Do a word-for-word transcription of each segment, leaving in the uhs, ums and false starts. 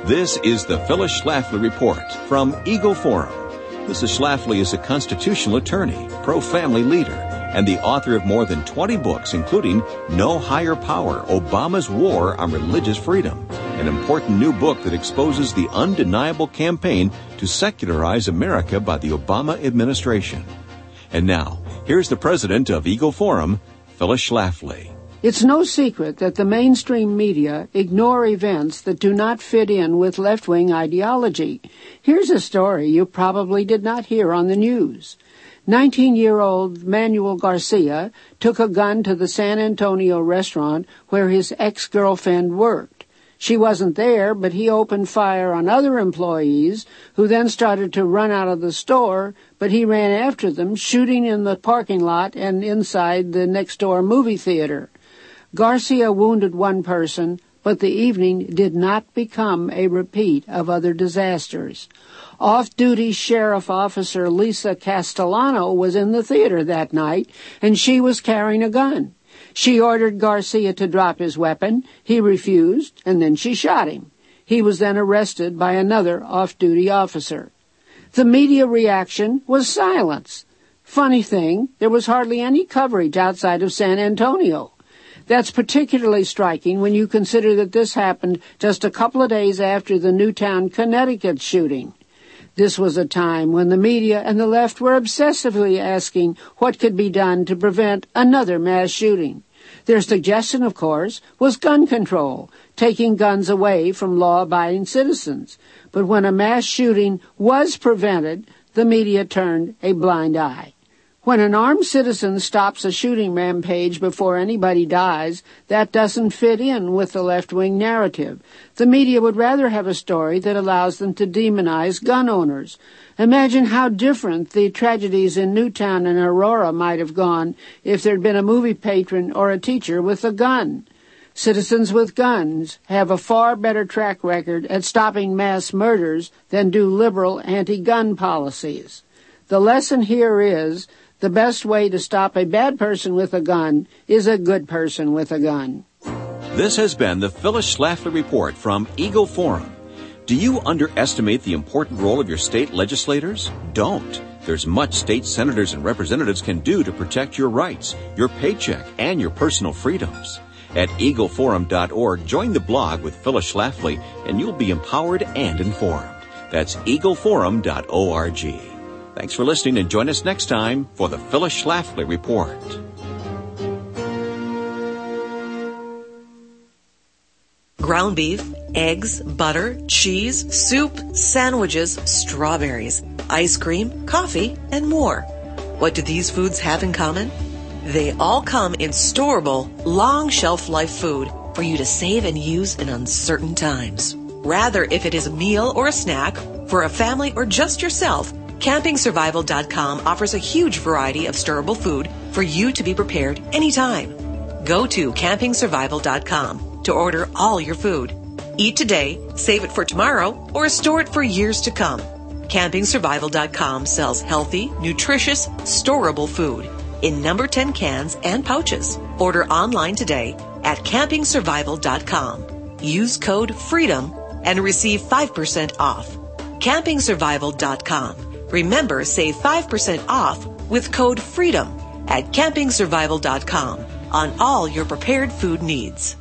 This is the Phyllis Schlafly Report from Eagle Forum. Missus Schlafly is a constitutional attorney, pro-family leader, and the author of more than twenty books, including No Higher Power, Obama's War on Religious Freedom, an important new book that exposes the undeniable campaign to secularize America by the Obama administration. And now, here's the president of Eagle Forum, Phyllis Schlafly. It's no secret that the mainstream media ignore events that do not fit in with left-wing ideology. Here's a story you probably did not hear on the news. nineteen-year-old Manuel Garcia took a gun to the San Antonio restaurant where his ex-girlfriend worked. She wasn't there, but he opened fire on other employees, who then started to run out of the store, but he ran after them, shooting in the parking lot and inside the next-door movie theater. Garcia wounded one person, but the evening did not become a repeat of other disasters. Off-duty Sheriff Officer Lisa Castellano was in the theater that night, and she was carrying a gun. She ordered Garcia to drop his weapon. He refused, and then she shot him. He was then arrested by another off-duty officer. The media reaction was silence. Funny thing, there was hardly any coverage outside of San Antonio. That's particularly striking when you consider that this happened just a couple of days after the Newtown, Connecticut shooting. This was a time when the media and the left were obsessively asking what could be done to prevent another mass shooting. Their suggestion, of course, was gun control, taking guns away from law-abiding citizens. But when a mass shooting was prevented, the media turned a blind eye. When an armed citizen stops a shooting rampage before anybody dies, that doesn't fit in with the left-wing narrative. The media would rather have a story that allows them to demonize gun owners. Imagine how different the tragedies in Newtown and Aurora might have gone if there'd been a movie patron or a teacher with a gun. Citizens with guns have a far better track record at stopping mass murders than do liberal anti-gun policies. The lesson here is the best way to stop a bad person with a gun is a good person with a gun. This has been the Phyllis Schlafly Report from Eagle Forum. Do you underestimate the important role of your state legislators? Don't. There's much state senators and representatives can do to protect your rights, your paycheck, and your personal freedoms. At eagle forum dot org, join the blog with Phyllis Schlafly, and you'll be empowered and informed. That's eagle forum dot org. Thanks for listening, and join us next time for the Phyllis Schlafly Report. Ground beef, eggs, butter, cheese, soup, sandwiches, strawberries, ice cream, coffee, and more. What do these foods have in common? They all come in storable, long shelf life food for you to save and use in uncertain times. Rather, if it is a meal or a snack for a family or just yourself, camping survival dot com offers a huge variety of storable food for you to be prepared anytime. Go to camping survival dot com to order all your food. Eat today, save it for tomorrow, or store it for years to come. camping survival dot com sells healthy, nutritious, storable food in number ten cans and pouches. Order online today at camping survival dot com. Use code FREEDOM and receive five percent off. camping survival dot com. Remember, save five percent off with code FREEDOM at camping survival dot com on all your prepared food needs.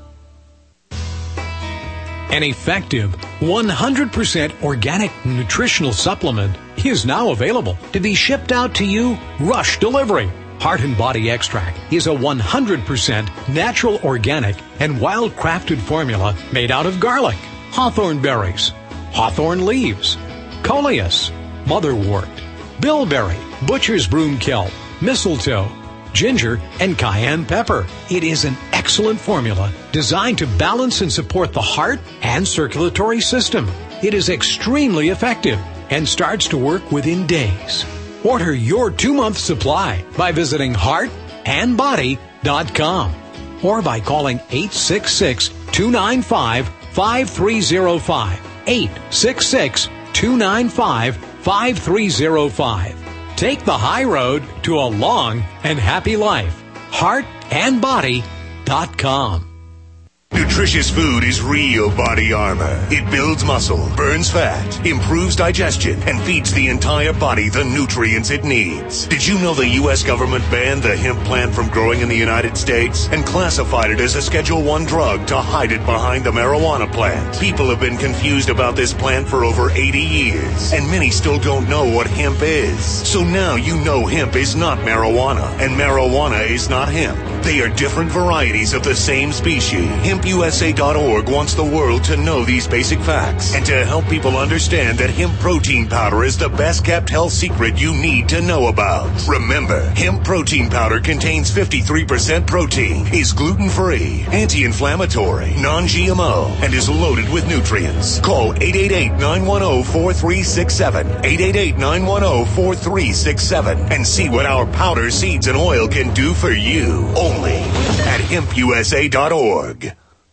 An effective one hundred percent organic nutritional supplement is now available to be shipped out to you rush delivery. Heart and Body Extract is a one hundred percent natural, organic, and wild-crafted formula made out of garlic, hawthorn berries, hawthorn leaves, coleus, motherwort, bilberry, butcher's broom kelp, mistletoe, ginger, and cayenne pepper. It is an excellent formula designed to balance and support the heart and circulatory system. It is extremely effective and starts to work within days. Order your two-month supply by visiting heart and body dot com or by calling eight six six, two nine five, five three zero five, eight six six, two nine five, five three zero five. Take the high road to a long and happy life. heart and body dot com. Nutritious food is real body armor. It builds muscle, burns fat, improves digestion, and feeds the entire body the nutrients it needs. Did you know the U S government banned the hemp plant from growing in the United States and classified it as a Schedule one drug to hide it behind the marijuana plant? People have been confused about this plant for over eighty years, and many still don't know what hemp is. So now you know hemp is not marijuana, and marijuana is not hemp. They are different varieties of the same species. hemp u s a dot org wants the world to know these basic facts and to help people understand that hemp protein powder is the best kept health secret you need to know about. Remember, hemp protein powder contains fifty-three percent protein, is gluten-free, anti-inflammatory, non-G M O, and is loaded with nutrients. Call eight eight eight, nine one zero, four three six seven, eight eight eight, nine one zero, four three six seven, and see what our powder, seeds, and oil can do for you. Only at hemp u s a dot org.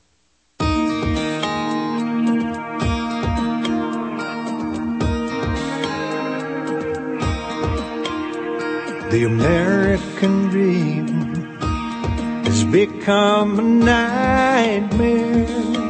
The American dream has become a nightmare.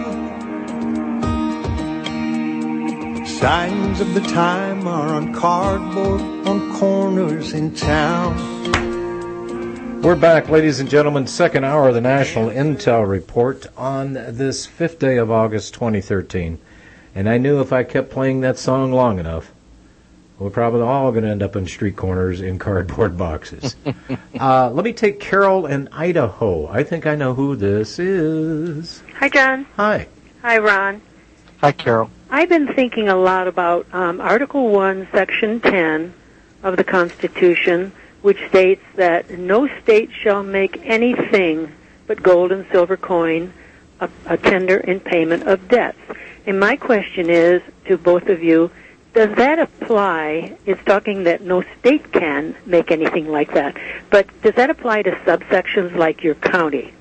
Signs of the time are on cardboard on corners in town. We're back, ladies and gentlemen, second hour of the National Intel Report on this fifth day of August twenty thirteen. And I knew if I kept playing that song long enough, we're probably all going to end up in street corners in cardboard boxes. uh, let me take Carol in Idaho. I think I know who this is. Hi, John. Hi. Hi, Ron. Hi, Carol. I've been thinking a lot about um, Article one, Section ten of the Constitution, which states that no state shall make anything but gold and silver coin a, a tender in payment of debts. And my question is to both of you, does that apply? It's talking that no state can make anything like that, but does that apply to subsections like your county?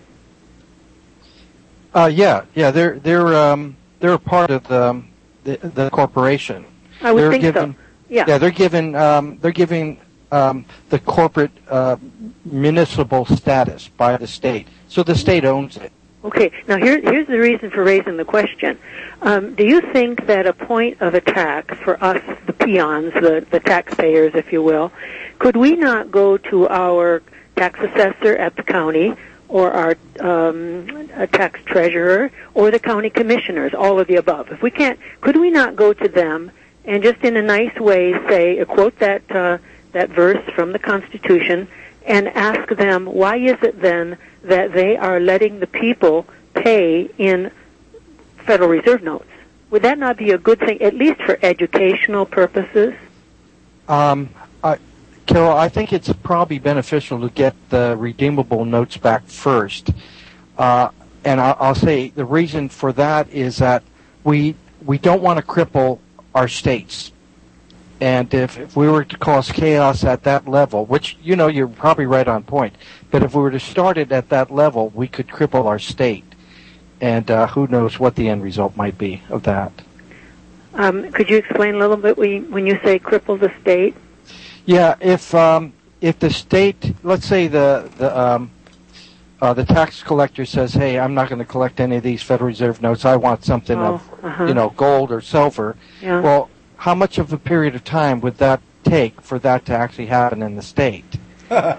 Uh, yeah, yeah, they're they're um, they're a part of the the, the corporation. I would they're think given, so. Yeah, yeah, they're given um, they're giving um, the corporate uh, municipal status by the state, so the state owns it. Okay, now here, here's the reason for raising the question. Um, do you think that a point of attack for us, the peons, the, the taxpayers, if you will, could we not go to our tax assessor at the county or our um, a tax treasurer or the county commissioners, all of the above? If we can't, could we not go to them and just in a nice way say, uh, quote that, uh, that verse from the Constitution and ask them, why is it then that they are letting the people pay in Federal Reserve notes? Would that not be a good thing, at least for educational purposes? Um, I, Carol, I think it's probably beneficial to get the redeemable notes back first. Uh, and I'll, I'll say the reason for that is that we we don't want to cripple our states. And if, if we were to cause chaos at that level, which, you know, you're probably right on point, but if we were to start it at that level, we could cripple our state. And uh, who knows what the end result might be of that. Um, could you explain a little bit when you say cripple the state? Yeah, if um, if the state, let's say the the um, uh, the tax collector says, hey, I'm not going to collect any of these Federal Reserve notes. I want something oh, of, uh-huh. you know, gold or silver. Yeah. Well, how much of a period of time would that take for that to actually happen in the state? uh,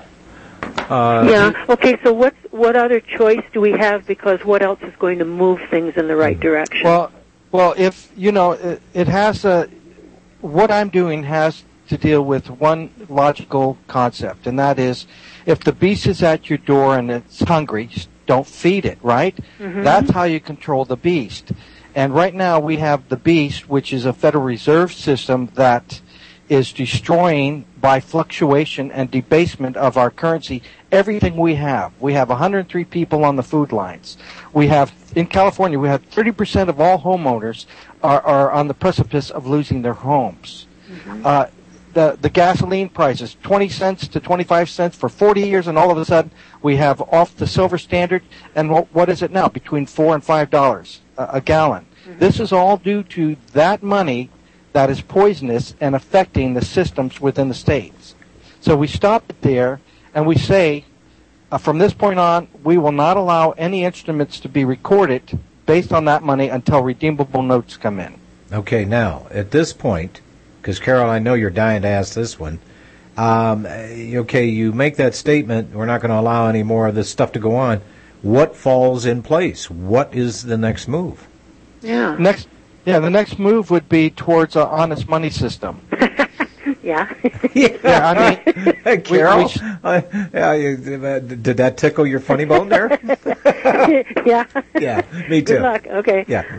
yeah. Okay. So what what other choice do we have? Because what else is going to move things in the right direction? Well, well, if you know, it, it has a. What I'm doing has to deal with one logical concept, and that is, if the beast is at your door and it's hungry, don't feed it. Right? Mm-hmm. That's how you control the beast. And right now we have the beast, which is a Federal Reserve System that is destroying, by fluctuation and debasement of our currency, everything we have. We have one hundred three people on the food lines. We have, in California, we have thirty percent of all homeowners are, are on the precipice of losing their homes. Mm-hmm. Uh, the, the gasoline prices, twenty cents to twenty-five cents for forty years, and all of a sudden we have off the silver standard, and what, what is it now? Between four and five dollars a gallon. Mm-hmm. This is all due to that money that is poisonous and affecting the systems within the states. So we stop it there and we say, uh, from this point on, we will not allow any instruments to be recorded based on that money until redeemable notes come in. Okay, now, at this point, because, Carol, I know you're dying to ask this one, um, okay, you make that statement, we're not going to allow any more of this stuff to go on. What falls in place? What is the next move? Yeah. Next, yeah, the next move would be towards an honest money system. Yeah. yeah. yeah, I mean, hey, Carol, we, we sh- uh, yeah, you, uh, did that tickle your funny bone there? yeah. Yeah, me too. Good luck. Okay. Yeah.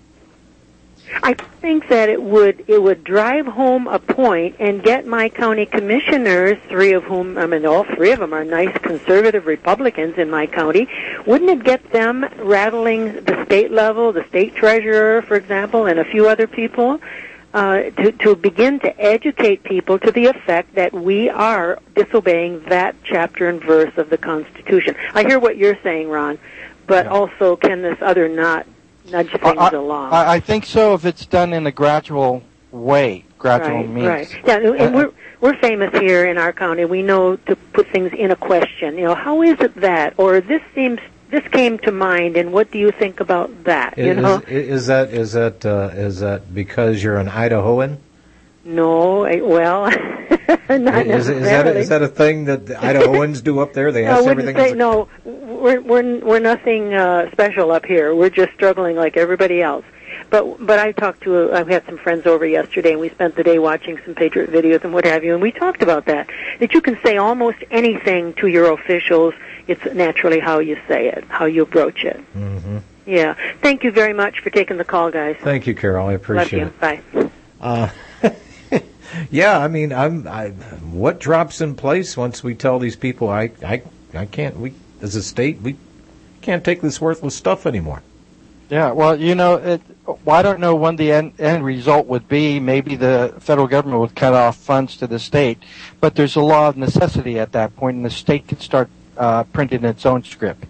I think that it would it would drive home a point and get my county commissioners, three of whom, I mean, all three of them are nice conservative Republicans in my county. Wouldn't it get them rattling the state level, the state treasurer, for example, and a few other people, uh, to, to begin to educate people to the effect that we are disobeying that chapter and verse of the Constitution? I hear what you're saying, Ron, but yeah. also can this other not nudge things I, along? I, I think so if it's done in a gradual way, gradual right, means. Right. Yeah, and uh, we're we're famous here in our county. We know to put things in a question. You know, how is it that, or this seems this came to mind, and what do you think about that? You is, know, is, is that is that uh, is that because you're an Idahoan? No, I, well, not is, is that a, is that a thing that the Idahoans do up there? They I ask wouldn't everything. say no. We're we're we're nothing uh, special up here. We're just struggling like everybody else. But but I talked to a, I had some friends over yesterday, and we spent the day watching some Patriot videos and what have you, and we talked about that. That you can say almost anything to your officials. It's naturally how you say it, how you approach it. Mm-hmm. Yeah. Thank you very much for taking the call, guys. Thank you, Carol. I appreciate Love you. it. Bye. Uh, yeah, I mean, I'm. I, what drops in place once we tell these people, I, I, I can't. We as a state, we can't take this worthless stuff anymore. Yeah, well, you know, it, well, I don't know when the end, end result would be. Maybe the federal government would cut off funds to the state, but there's a law of necessity at that point, and the state can start uh, printing its own script.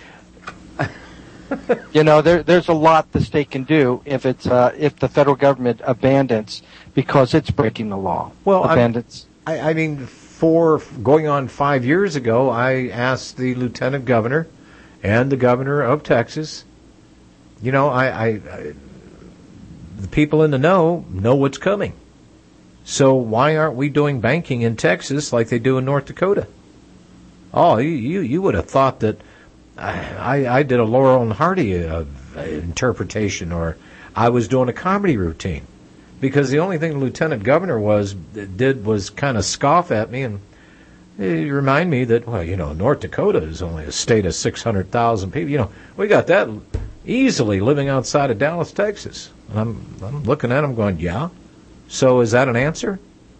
You know, there, there's a lot the state can do if it's uh, if the federal government abandons because it's breaking the law. Well, abandons. I, I mean, for going on five years ago, I asked the lieutenant governor and the governor of Texas. You know, I, I, I the people in the know know what's coming. So why aren't we doing banking in Texas like they do in North Dakota? Oh, you you, you would have thought that. I, I did a Laurel and Hardy uh, interpretation, or I was doing a comedy routine, because the only thing the lieutenant governor was did was kind of scoff at me and remind me that, well, you know, North Dakota is only a state of six hundred thousand people. You know, we got that easily living outside of Dallas, Texas. And I'm I'm looking at him going, yeah. So is that an answer?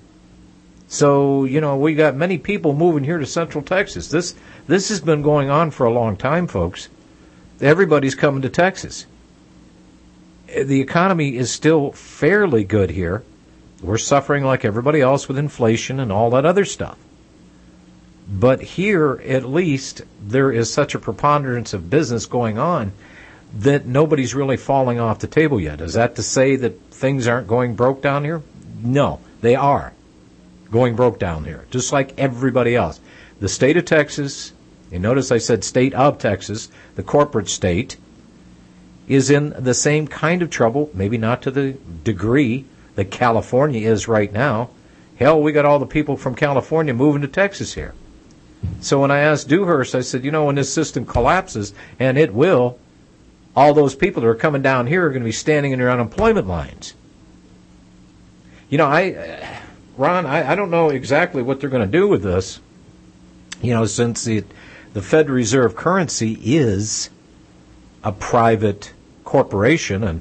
So, you know, we got many people moving here to Central Texas. This this has been going on for a long time, folks. Everybody's coming to Texas. The economy is still fairly good here. We're suffering like everybody else with inflation and all that other stuff. But here, at least, there is such a preponderance of business going on that nobody's really falling off the table yet. Is that to say that things aren't going broke down here? No, they are going broke down here, just like everybody else. The state of Texas, you notice I said state of Texas, the corporate state, is in the same kind of trouble, maybe not to the degree that California is right now. Hell, we got all the people from California moving to Texas here. So when I asked Dewhurst, I said, you know, when this system collapses, and it will, all those people that are coming down here are going to be standing in their unemployment lines. You know, I... Ron, I, I don't know exactly what they're going to do with this, you know, since the, the Fed Reserve currency is a private corporation, and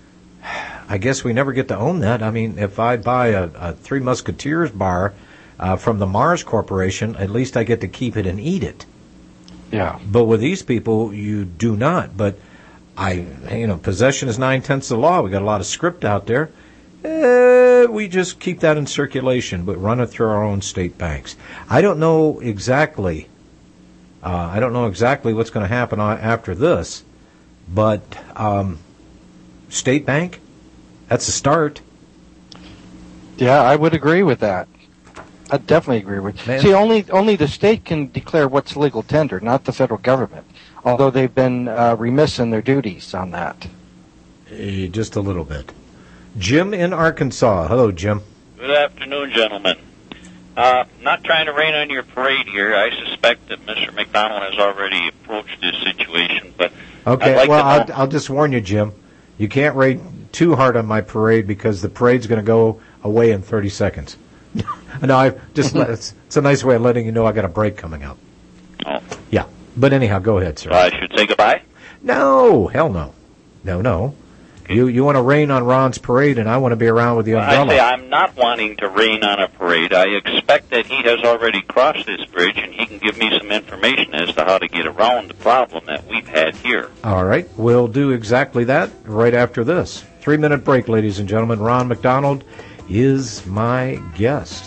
I guess we never get to own that. I mean, if I buy a, a Three Musketeers bar uh, from the Mars Corporation, at least I get to keep it and eat it. Yeah. But with these people, you do not. But I, you know, possession is nine-tenths of the law. We got a lot of script out there. Uh, we just keep that in circulation, but run it through our own state banks. I don't know exactly. Uh, I don't know exactly what's going to happen after this, but um, state bank, that's a start. Yeah, I would agree with that. I definitely agree with you. Man. See, only only the state can declare what's legal tender, not the federal government, although they've been uh, remiss in their duties on that. Uh, just a little bit. Jim in Arkansas. Hello, Jim. Good afternoon, gentlemen. Uh, not trying to rain on your parade here. I suspect that Mister McDonald has already approached this situation, but Okay, I'd like well, to know... I'll, I'll just warn you, Jim. You can't rain too hard on my parade because the parade's going to go away in thirty seconds. No, I just let, it's, it's a nice way of letting you know I got a break coming up. Oh. Yeah, but anyhow, go ahead, sir. So I should say goodbye? No, hell no. No, no. You you want to rain on Ron's parade, and I want to be around with the Well, umbrella. I say I'm not wanting to rain on a parade. I expect that he has already crossed this bridge, and he can give me some information as to how to get around the problem that we've had here. All right, we'll do exactly that right after this. Three-minute break, ladies and gentlemen. Ron McDonald is my guest.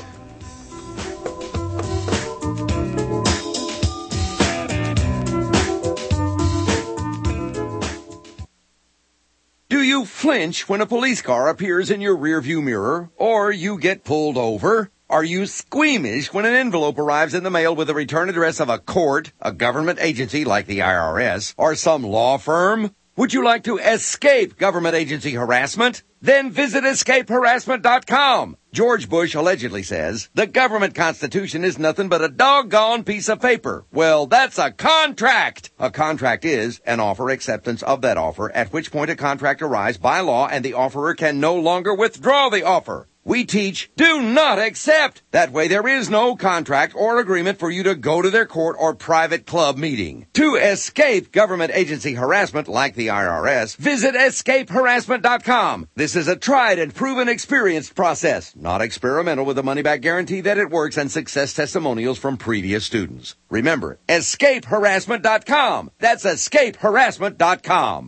Do you flinch when a police car appears in your rearview mirror, or you get pulled over? Are you squeamish when an envelope arrives in the mail with the return address of a court, a government agency like the I R S, or some law firm? Would you like to escape government agency harassment? Then visit escape harassment dot com. George Bush allegedly says, the government constitution is nothing but a doggone piece of paper. Well, that's a contract. A contract is an offer acceptance of that offer, at which point a contract arrives by law and the offerer can no longer withdraw the offer. We teach, do not accept. That way there is no contract or agreement for you to go to their court or private club meeting. To escape government agency harassment like the I R S, visit escape harassment dot com. This is a tried and proven experienced process, not experimental, with a money-back guarantee that it works and success testimonials from previous students. Remember, escape harassment dot com. That's escape harassment dot com.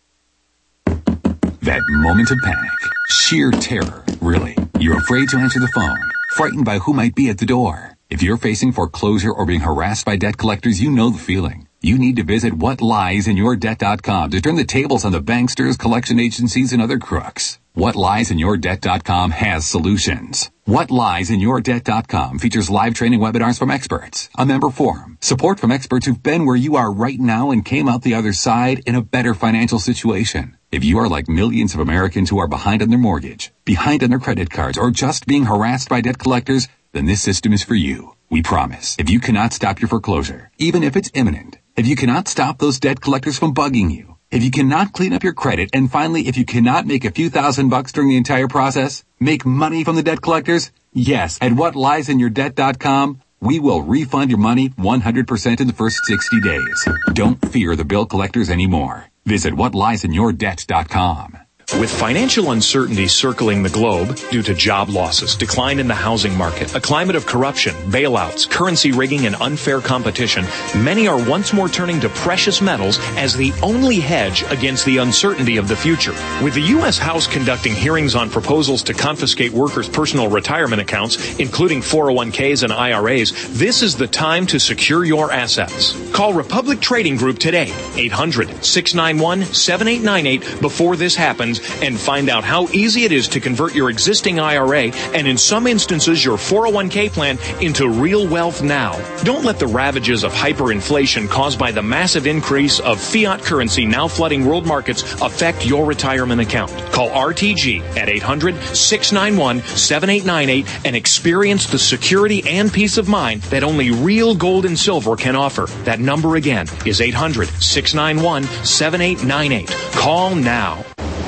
That moment of panic, sheer terror, really. You're afraid to answer the phone, frightened by who might be at the door. If you're facing foreclosure or being harassed by debt collectors, you know the feeling. You need to visit what lies in your debt dot com to turn the tables on the banksters, collection agencies, and other crooks. what lies in your debt dot com has solutions. what lies in your debt dot com features live training webinars from experts, a member forum, support from experts who've been where you are right now and came out the other side in a better financial situation. If you are like millions of Americans who are behind on their mortgage, behind on their credit cards, or just being harassed by debt collectors, then this system is for you. We promise. If you cannot stop your foreclosure, even if it's imminent, if you cannot stop those debt collectors from bugging you, if you cannot clean up your credit, and finally, if you cannot make a few thousand bucks during the entire process, make money from the debt collectors, yes, at what lies in your debt dot com, we will refund your money one hundred percent in the first sixty days. Don't fear the bill collectors anymore. Visit what lies in your debt dot com. With financial uncertainty circling the globe due to job losses, decline in the housing market, a climate of corruption, bailouts, currency rigging, and unfair competition, many are once more turning to precious metals as the only hedge against the uncertainty of the future. With the U S House conducting hearings on proposals to confiscate workers' personal retirement accounts, including four oh one k's and I R A's, this is the time to secure your assets. Call Republic Trading Group today, eight hundred, six nine one, seven eight nine eight, before this happens, and find out how easy it is to convert your existing I R A and, in some instances, your four oh one k plan into real wealth now. Don't let the ravages of hyperinflation caused by the massive increase of fiat currency now flooding world markets affect your retirement account. Call R T G at eight hundred, six nine one, seven eight nine eight and experience the security and peace of mind that only real gold and silver can offer. That number again is eight hundred, six nine one, seven eight nine eight. Call now.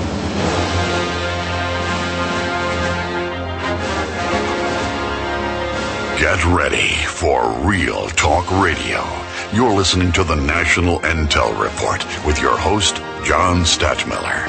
Get ready for Real Talk Radio. You're listening to the National Intel Report with your host, John Stadtmiller.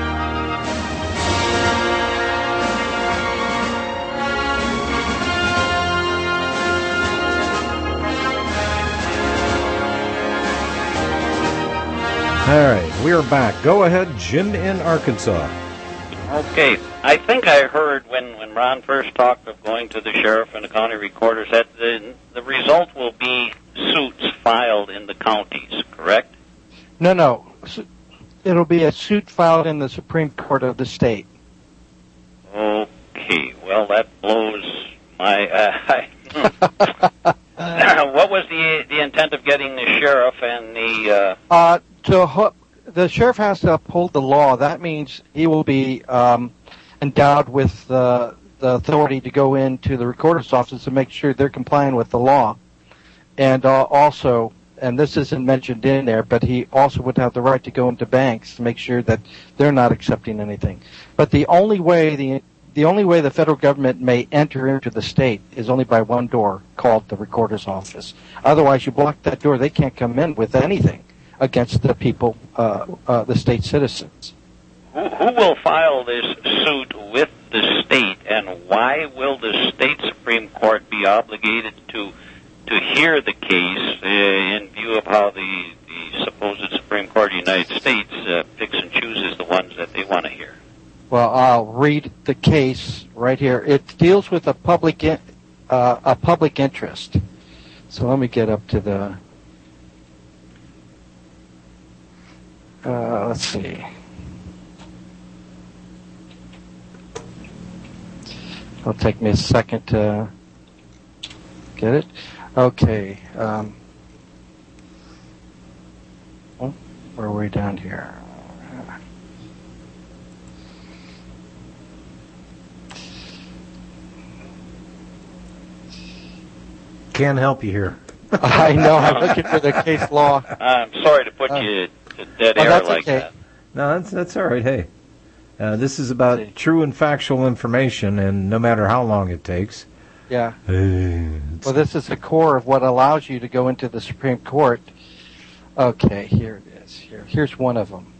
All right, we're back. Go ahead, Jim in Arkansas. Okay. I think I heard when, when Ron first talked of going to the sheriff and the county recorders that the, the result will be suits filed in the counties, correct? No, no. It'll be a suit filed in the Supreme Court of the state. Okay. Well, that blows I, uh, I what was the the intent of getting the sheriff and the? Uh... Uh, to ho- the sheriff has to uphold the law. That means he will be um, endowed with uh, the authority to go into the recorder's office to make sure they're complying with the law, and uh, also. And this isn't mentioned in there, but he also would have the right to go into banks to make sure that they're not accepting anything. But the only way the the only way the federal government may enter into the state is only by one door called the recorder's office. Otherwise, you block that door; they can't come in with anything against the people, uh, uh, the state citizens. Who, who will file this suit with the state, and why will the state Supreme Court be obligated to? to hear the case uh, in view of how the, the supposed Supreme Court of the United States uh, picks and chooses the ones that they want to hear? Well, I'll read the case right here. It deals with a public in, uh, a public interest. So let me get up to the. Uh, let's see. It'll take me a second to get it. Okay. Um, oh, where are we down here? Can't help you here. I know. I'm looking for the case law. I'm sorry to put uh, you to dead oh, air that's like okay. that. No, that's that's all right. Hey, uh, this is about true and factual information, and no matter how long it takes. Yeah. Well, this is the core of what allows you to go into the Supreme Court. Okay, here it is. Here, here's one of them.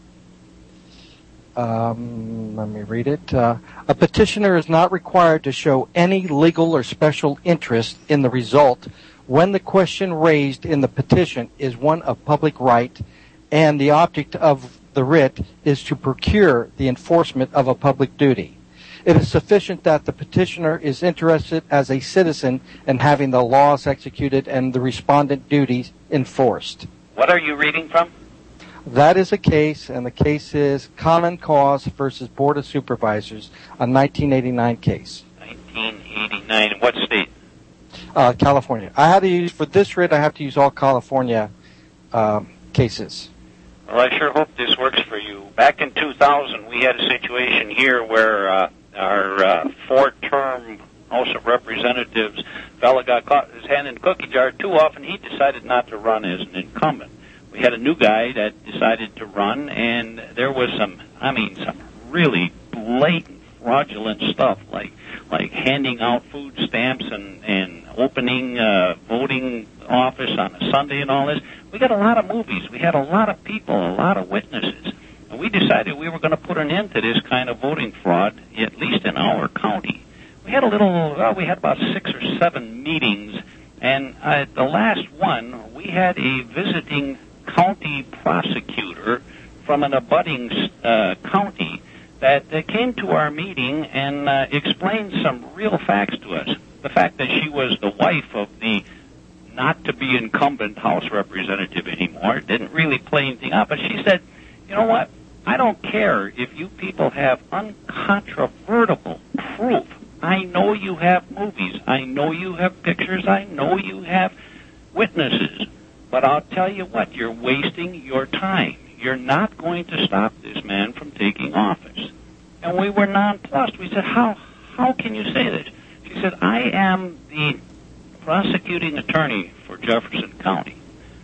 Um, let me read it. Uh, a petitioner is not required to show any legal or special interest in the result when the question raised in the petition is one of public right and the object of the writ is to procure the enforcement of a public duty. It is sufficient that the petitioner is interested as a citizen in having the laws executed and the respondent duties enforced. What are you reading from? That is a case, and the case is Common Cause versus Board of Supervisors, a nineteen eighty-nine case. nineteen eighty-nine. What state? Uh, California. I had to use, for this writ, I have to use all California um, cases. Well, I sure hope this works for you. Back in two thousand, we had a situation here where uh, our uh, four-term House of Representatives fella got caught his hand in the cookie jar too often. He decided not to run as an incumbent. We had a new guy that decided to run, and there was some, I mean, some really blatant, fraudulent stuff, like like handing out food stamps and, and opening uh, voting office on a Sunday and all this. We got a lot of movies. We had a lot of people, a lot of witnesses. And we decided we were going to put an end to this kind of voting fraud, at least in our county. We had a little, well, we had about six or seven meetings, and at the last one, we had a visiting county prosecutor from an abutting uh, county that uh, came to our meeting and uh, explained some real facts to us. The fact that she was the wife of the not-to-be incumbent House representative anymore didn't really play anything up, but she said, you know what, I don't care if you people have uncontrovertible proof. I know you have movies. I know you have pictures. I know you have witnesses. But I'll tell you what, you're wasting your time. You're not going to stop this man from taking office. And we were nonplussed. We said, how how can you say this? She said, I am the prosecuting attorney for Jefferson County,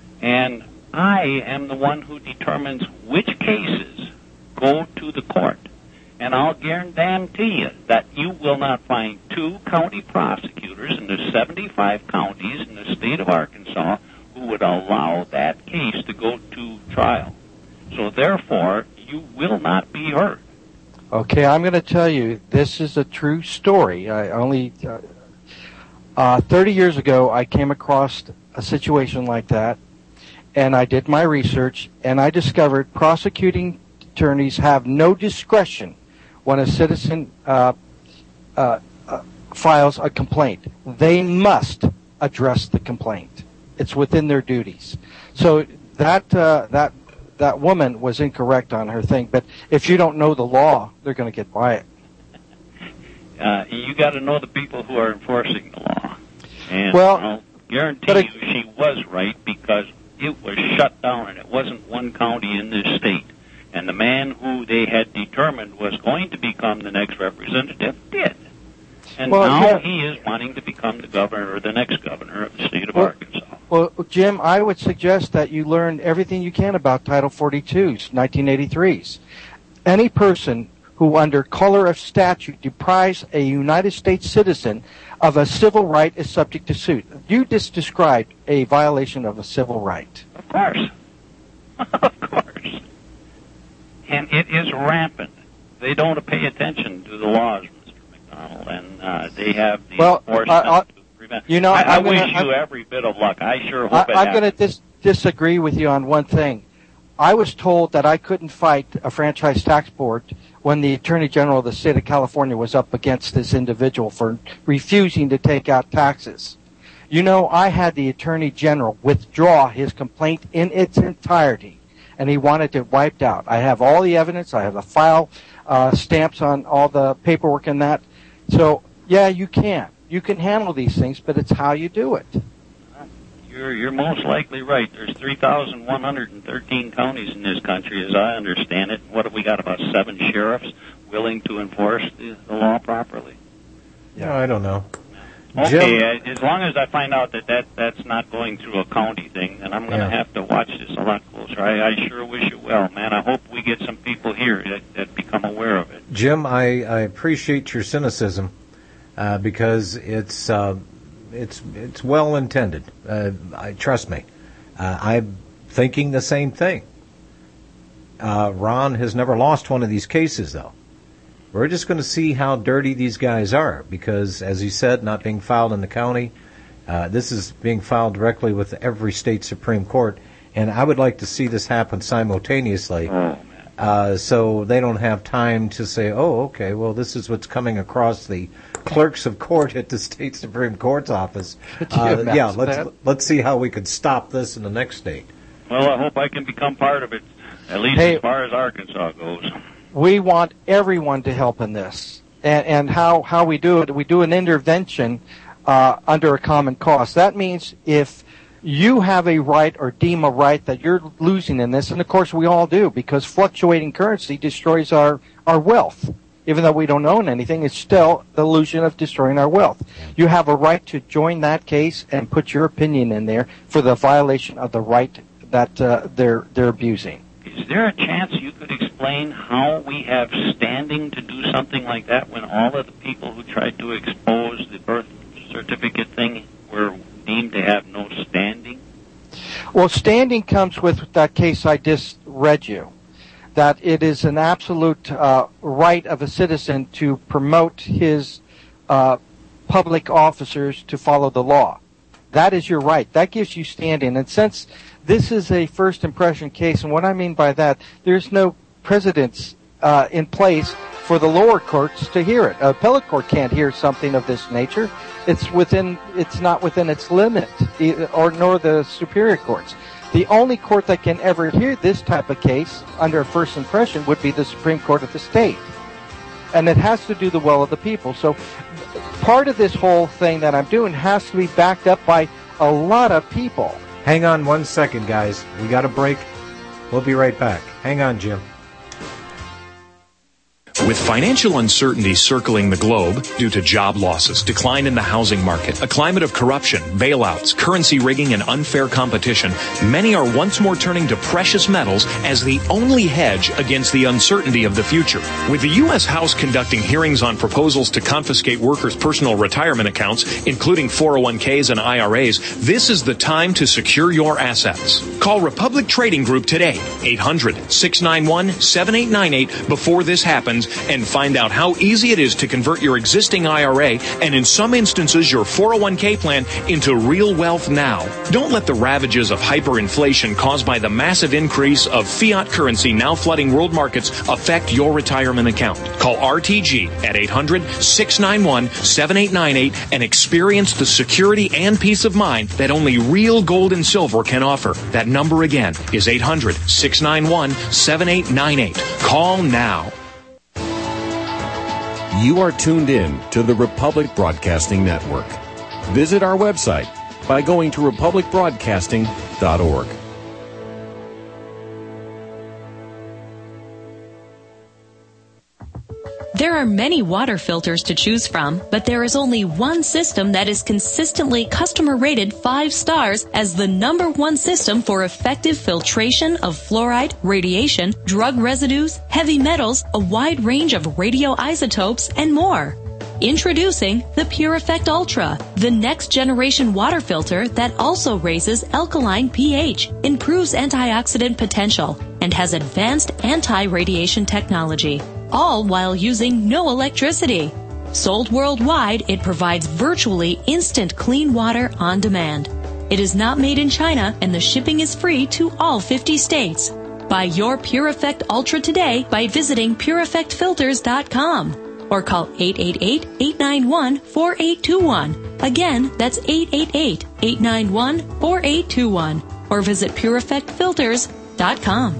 and I am the one who determines which cases go to the court. And I'll guarantee you that you will not find two county prosecutors in the seventy-five counties in the state of Arkansas who would allow that case to go to trial. So therefore, you will not be heard. Okay, I'm going to tell you, this is a true story. I only, uh, uh, thirty years ago, I came across a situation like that, and I did my research, and I discovered prosecuting attorneys have no discretion when a citizen uh, uh, uh, files a complaint. They must address the complaint. It's within their duties. So that uh, that that woman was incorrect on her thing. But if you don't know the law, they're going to get by it. uh, you got to know the people who are enforcing the law. And well, I'll guarantee it, you she was right, because it was shut down, and it wasn't one county in this state. And the man who they had determined was going to become the next representative did. And well, now yeah. he is wanting to become the governor or the next governor of the state of well, Arkansas. Well, Jim, I would suggest that you learn everything you can about Title forty-twos, nineteen eighty-threes. Any person who under color of statute deprives a United States citizen of a civil right is subject to suit. You just described a violation of a civil right. Of course. Of course. And it is rampant. They don't pay attention to the laws, Mister McDonald, and uh, they have the well, enforcement uh, uh, to prevent. You know, I, I gonna, wish I'm, you every bit of luck. I sure hope I, it I'm going to happens. dis- disagree with you on one thing. I was told that I couldn't fight a franchise tax board when the Attorney General of the state of California was up against this individual for refusing to take out taxes. You know, I had the Attorney General withdraw his complaint in its entirety, and he wanted it wiped out. I have all the evidence. I have the file uh, stamps on all the paperwork and that. So, yeah, you can. You can handle these things, but it's how you do it. You're, you're most likely right. There's three thousand one hundred thirteen counties in this country, as I understand it. What have we got, about seven sheriffs willing to enforce the, the law properly? Yeah, I don't know. Okay, Jim, uh, as long as I find out that, that that's not going through a county thing, then I'm going to Yeah. have to watch this a lot closer. I, I sure wish you well, man. I hope we get some people here that, that become aware of it. Jim, I, I appreciate your cynicism uh, because it's uh, it's it's well intended. Uh, I, trust me, uh, I'm thinking the same thing. Uh, Ron has never lost one of these cases, though. We're just going to see how dirty these guys are because, as you said, not being filed in the county, uh, this is being filed directly with every state Supreme Court, and I would like to see this happen simultaneously. Oh, Uh, so they don't have time to say, oh, okay, well, this is what's coming across the clerks of court at the state Supreme Court's office. Uh, yeah, let's that? let's see how we could stop this in the next state. Well, I hope I can become part of it, at least Hey, as far as Arkansas goes. We want everyone to help in this. And, and how, how we do it, we do an intervention uh, under a common cause. That means if you have a right or deem a right that you're losing in this, and of course we all do, because fluctuating currency destroys our, our wealth. Even though we don't own anything, it's still the illusion of destroying our wealth. You have a right to join that case and put your opinion in there for the violation of the right that uh, they're they're abusing. Is there a chance you could explain how we have standing to do something like that when all of the people who tried to expose the birth certificate thing were deemed to have no standing? Well, standing comes with that case I just read you, that it is an absolute uh, right of a citizen to promote his uh, public officers to follow the law. That is your right. That gives you standing. And since this is a first impression case, and what I mean by that, there's no precedents uh, in place for the lower courts to hear it. An appellate court can't hear something of this nature. It's within. It's not within its limit, or nor the superior courts. The only court that can ever hear this type of case under a first impression would be the Supreme Court of the state. And it has to do the will of the people. So part of this whole thing that I'm doing has to be backed up by a lot of people. Hang on one second, guys. We got a break. We'll be right back. Hang on, Jim. With financial uncertainty circling the globe due to job losses, decline in the housing market, a climate of corruption, bailouts, currency rigging, and unfair competition, many are once more turning to precious metals as the only hedge against the uncertainty of the future. With the U S House conducting hearings on proposals to confiscate workers' personal retirement accounts, including four oh one k's and I R A's, this is the time to secure your assets. Call Republic Trading Group today, eight hundred, six nine one, seven eight nine eight, before this happens, and find out how easy it is to convert your existing I R A and, in some instances, your four oh one k plan into real wealth now. Don't let the ravages of hyperinflation caused by the massive increase of fiat currency now flooding world markets affect your retirement account. Call R T G at eight hundred, six nine one, seven eight nine eight and experience the security and peace of mind that only real gold and silver can offer. That number again is eight hundred, six nine one, seven eight nine eight. Call now. You are tuned in to the Republic Broadcasting Network. Visit our website by going to republic broadcasting dot org. There are many water filters to choose from, but there is only one system that is consistently customer rated five stars as the number one system for effective filtration of fluoride, radiation, drug residues, heavy metals, a wide range of radioisotopes, and more. Introducing the Pure Effect Ultra, the next generation water filter that also raises alkaline pH, improves antioxidant potential, and has advanced anti-radiation technology, all while using no electricity. Sold worldwide, it provides virtually instant clean water on demand. It is not made in China, and the shipping is free to all fifty states. Buy your Pure Effect Ultra today by visiting pure effect filters dot com. Or call eight eight eight, eight nine one, four eight two one. Again, that's eight eight eight, eight nine one, four eight two one. Or visit pure effect filters dot com.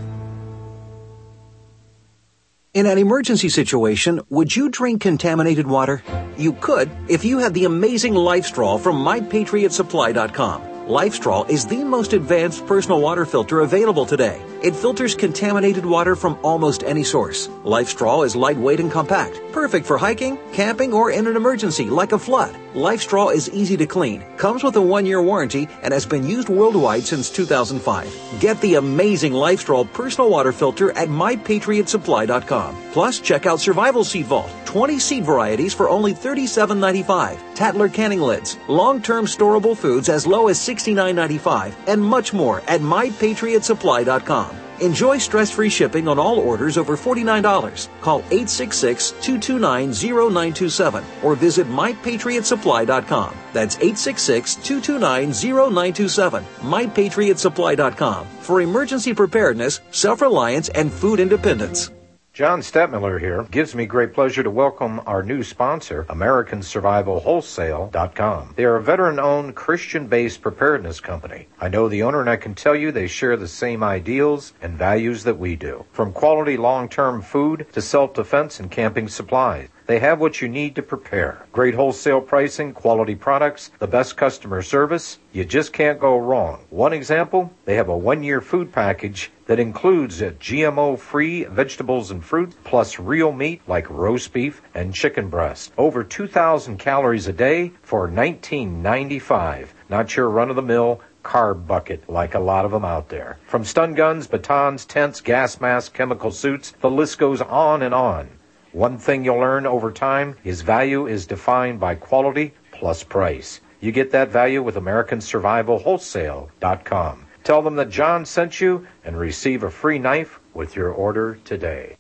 In an emergency situation, would you drink contaminated water? You could if you had the amazing LifeStraw from my patriot supply dot com. LifeStraw is the most advanced personal water filter available today. It filters contaminated water from almost any source. LifeStraw is lightweight and compact, perfect for hiking, camping, or in an emergency like a flood. LifeStraw is easy to clean, comes with a one-year warranty, and has been used worldwide since two thousand five. Get the amazing LifeStraw personal water filter at my patriot supply dot com. Plus, check out Survival Seed Vault, twenty seed varieties for only thirty-seven ninety-five, Tatler canning lids, long-term storable foods as low as sixty-nine ninety-five, and much more at my patriot supply dot com. Enjoy stress-free shipping on all orders over forty-nine dollars. Call eight six six, two two nine, zero nine two seven or visit my patriot supply dot com. That's eight six six, two two nine, zero nine two seven. my patriot supply dot com for emergency preparedness, self-reliance, and food independence. John Stettmiller here. Gives me great pleasure to welcome our new sponsor, American Survival Wholesale dot com. They are a veteran-owned, Christian-based preparedness company. I know the owner, and I can tell you they share the same ideals and values that we do. From quality long-term food to self-defense and camping supplies, they have what you need to prepare. Great wholesale pricing, quality products, the best customer service. You just can't go wrong. One example, they have a one-year food package that includes G M O-free vegetables and fruit, plus real meat like roast beef and chicken breast. Over two thousand calories a day for nineteen ninety-five. Not your run-of-the-mill carb bucket like a lot of them out there. From stun guns, batons, tents, gas masks, chemical suits, the list goes on and on. One thing you'll learn over time is value is defined by quality plus price. You get that value with American Survival Wholesale dot com. Tell them that John sent you and receive a free knife with your order today.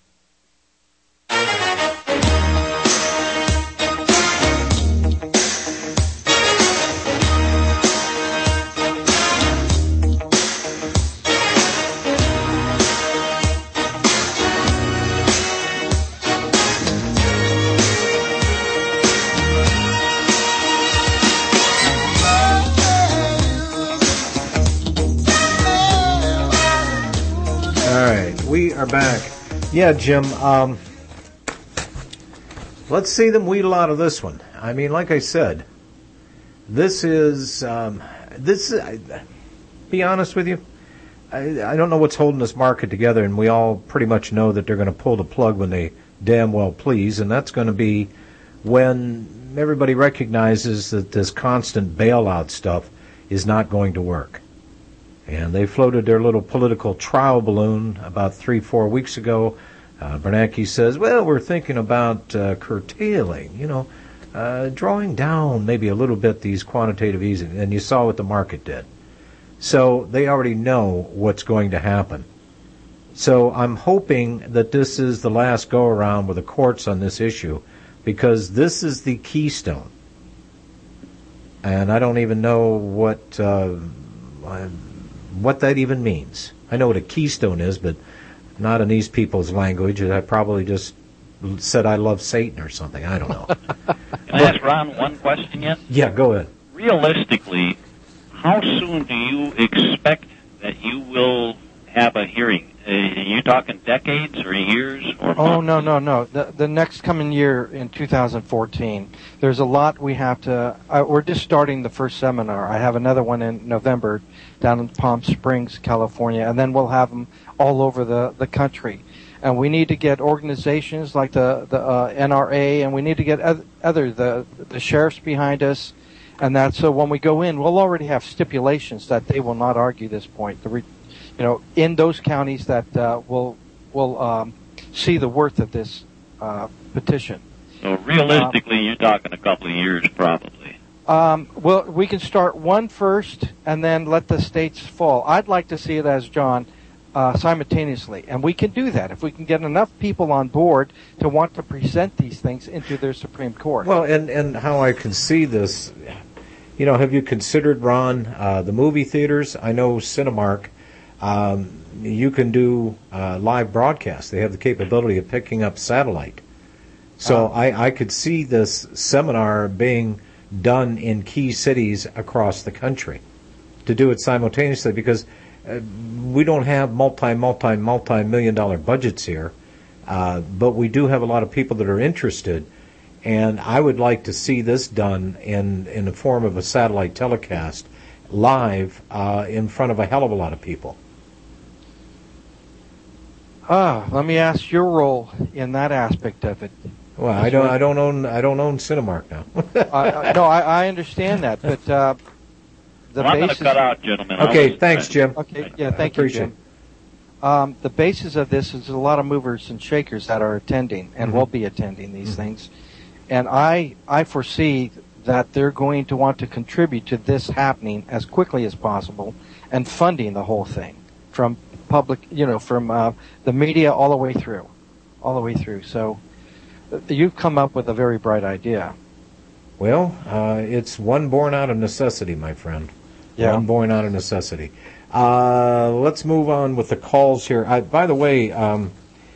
We are back. Yeah, Jim, um, let's see them wheedle out of this one. I mean, like I said, this is, um, this, uh, be honest with you, I, I don't know what's holding this market together, and we all pretty much know that they're going to pull the plug when they damn well please, and that's going to be when everybody recognizes that this constant bailout stuff is not going to work. And they floated their little political trial balloon about three, four weeks ago. Uh, Bernanke says, well, we're thinking about uh, curtailing, you know, uh, drawing down maybe a little bit these quantitative easing. And you saw what the market did. So they already know what's going to happen. So I'm hoping that this is the last go-around with the courts on this issue, because this is the keystone. And I don't even know what... Uh, what that even means. I know what a keystone is, but not in these people's language. I probably just said I love Satan or something. I don't know. Can I ask Ron one question yet? Yeah, go ahead. Realistically, how soon do you expect that you will have a hearing? Uh, are you talking decades or years? Or oh, no, no, no. The, the next coming year in two thousand fourteen, there's a lot we have to... Uh, we're just starting the first seminar. I have another one in November down in Palm Springs, California, and then we'll have them all over the, the country. And we need to get organizations like the, the uh, N R A, and we need to get other, other the, the sheriffs behind us. And that so when we go in, we'll already have stipulations that they will not argue this point. The re, you know, in those counties that uh, will will um, see the worth of this uh, petition. So realistically, um, you're talking a couple of years, probably. Um, well, we can start one first, and then let the states fall. I'd like to see it as John uh, simultaneously, and we can do that if we can get enough people on board to want to present these things into their Supreme Court. Well, and and how I can see this. You know, have you considered, Ron, uh, the movie theaters? I know Cinemark, um, you can do uh, live broadcasts. They have the capability of picking up satellite. So uh, I, I could see this seminar being done in key cities across the country to do it simultaneously because uh, we don't have multi, multi, multi-million dollar budgets here, uh, but we do have a lot of people that are interested. And I would like to see this done in, in the form of a satellite telecast live uh, in front of a hell of a lot of people. Ah, let me ask your role in that aspect of it. Well, I don't, I don't own, I don't own Cinemark now. uh, no, I, I understand that, but uh, the well, I'm basis. I'm going to cut out, gentlemen. Okay, thanks, Jim. Okay, yeah, thank you, Jim. It. Um, the basis of this is a lot of movers and shakers that are attending and mm-hmm. will be attending these mm-hmm. things. And I, I foresee that they're going to want to contribute to this happening as quickly as possible and funding the whole thing from public, you know, from uh, the media all the way through, all the way through. So uh, you've come up with a very bright idea. Well, uh, it's one born out of necessity, my friend. Yeah. One born out of necessity. Uh, let's move on with the calls here. I, by the way, um,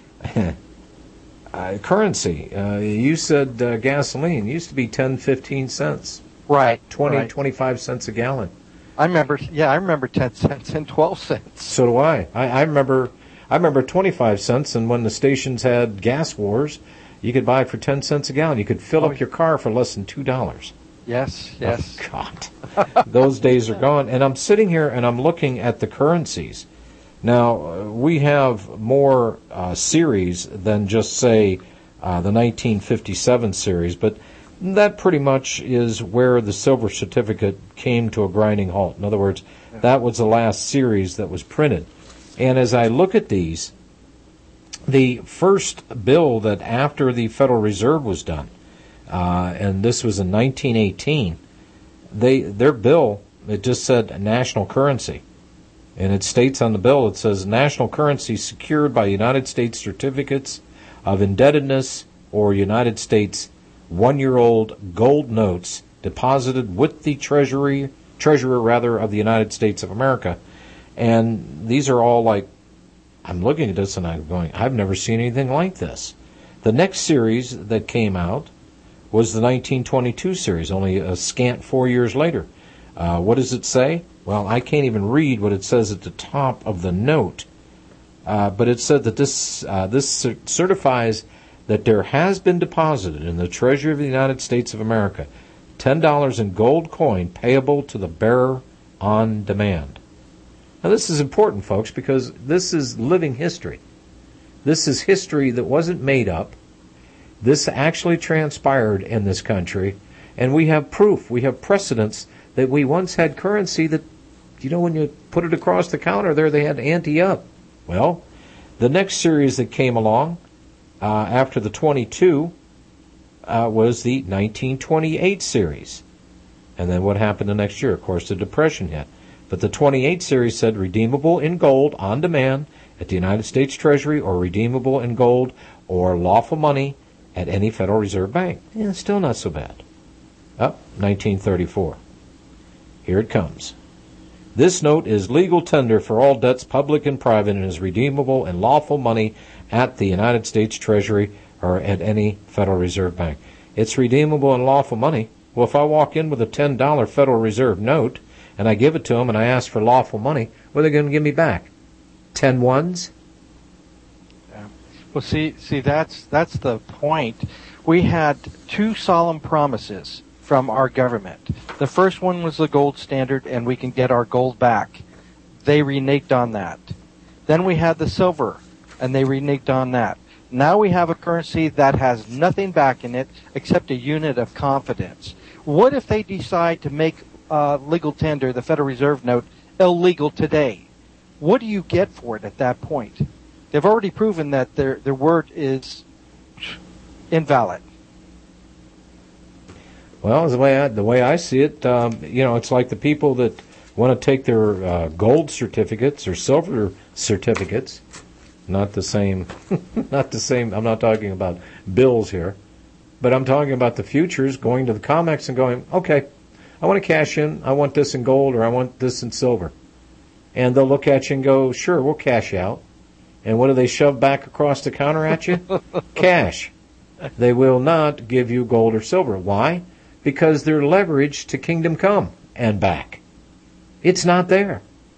Uh, currency. Uh, you said uh, gasoline used to be ten, fifteen cents. Right. twenty, right. twenty-five cents a gallon. I remember, yeah, I remember ten cents and twelve cents. So do I. I, I remember I remember twenty-five cents, and when the stations had gas wars, you could buy for ten cents a gallon. You could fill oh, up your car for less than two dollars. Yes, yes. Oh, God. Those days are gone. And I'm sitting here and I'm looking at the currencies. Now, uh, we have more uh, series than just, say, uh, the nineteen fifty-seven series, but that pretty much is where the silver certificate came to a grinding halt. In other words, that was the last series that was printed. And as I look at these, the first bill that after the Federal Reserve was done, uh, and this was in nineteen eighteen, they their bill, it just said national currency. And it states on the bill, it says, national currency secured by United States certificates of indebtedness or United States one-year-old gold notes deposited with the Treasury, Treasurer rather, of the United States of America. And these are all like, I'm looking at this and I'm going, I've never seen anything like this. The next series that came out was the nineteen twenty-two series, only a scant four years later. Uh, what does it say? Well, I can't even read what it says at the top of the note, uh, but it said that this uh, this certifies that there has been deposited in the Treasury of the United States of America ten dollars in gold coin payable to the bearer on demand. Now, this is important, folks, because this is living history. This is history that wasn't made up. This actually transpired in this country, and we have proof, we have precedents that we once had currency that, you know, when you put it across the counter there, they had to ante up. Well, the next series that came along uh, after the twenty-two uh, was the nineteen twenty-eight series. And then what happened the next year? Of course, the Depression hit. But the twenty-eight series said redeemable in gold on demand at the United States Treasury or redeemable in gold or lawful money at any Federal Reserve Bank. Yeah, still not so bad. Up, oh, nineteen thirty-four. Here it comes. This note is legal tender for all debts, public and private, and is redeemable in lawful money at the United States Treasury or at any Federal Reserve Bank. It's redeemable in lawful money. Well, if I walk in with a ten dollar Federal Reserve note and I give it to them and I ask for lawful money, what are they going to give me back? Ten ones? Well, see, see, that's that's the point. We had two solemn promises from our government. The first one was the gold standard, and we can get our gold back. They reneged on that. Then we had the silver, and they reneged on that. Now we have a currency that has nothing back in it except a unit of confidence. What if they decide to make uh, legal tender, the Federal Reserve note, illegal today? What do you get for it at that point? They've already proven that their their word is invalid. Well, the way I, the way I see it, um, you know, it's like the people that want to take their uh, gold certificates or silver certificates. Not the same. Not the same. I'm not talking about bills here, but I'm talking about the futures. Going to the COMEX and going, okay, I want to cash in. I want this in gold or I want this in silver, and they'll look at you and go, sure, we'll cash out. And what do they shove back across the counter at you? Cash. They will not give you gold or silver. Why? Because they're leveraged to kingdom come and back. It's not there.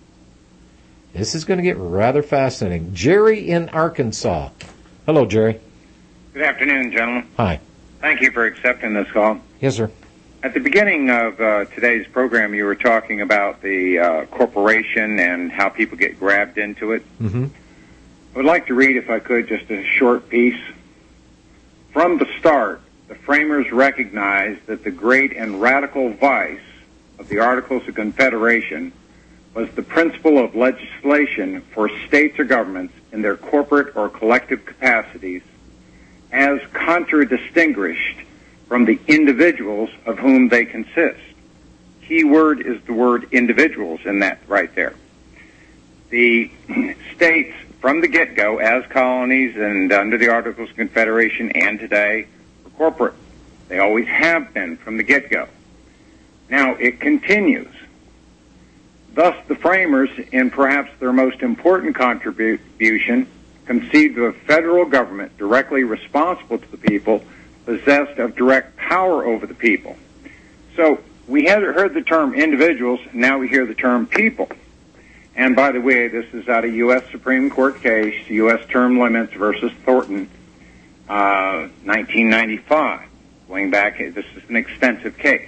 This is going to get rather fascinating. Jerry in Arkansas. Hello, Jerry. Good afternoon, gentlemen. Hi. Thank you for accepting this call. Yes, sir. At the beginning of uh, today's program, you were talking about the uh, corporation and how people get grabbed into it. Mm-hmm. I would like to read, if I could, just a short piece. From the start, the framers recognized that the great and radical vice of the Articles of Confederation was the principle of legislation for states or governments in their corporate or collective capacities as contradistinguished from the individuals of whom they consist. Key word is the word individuals in that right there. The states, from the get-go, as colonies and under the Articles of Confederation and today, were corporate. They always have been from the get-go. Now, it continues. Thus, the framers, in perhaps their most important contribution, conceived of a federal government directly responsible to the people, possessed of direct power over the people. So, we had heard the term individuals, now we hear the term people. And by the way, this is out of U S Supreme Court case, U S Term Limits versus Thornton, uh, nineteen ninety-five. Going back, this is an extensive case.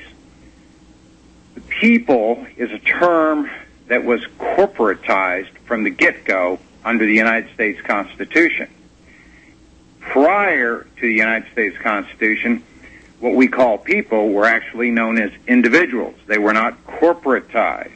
The people is a term that was corporatized from the get-go under the United States Constitution. Prior to the United States Constitution, what we call people were actually known as individuals. They were not corporatized.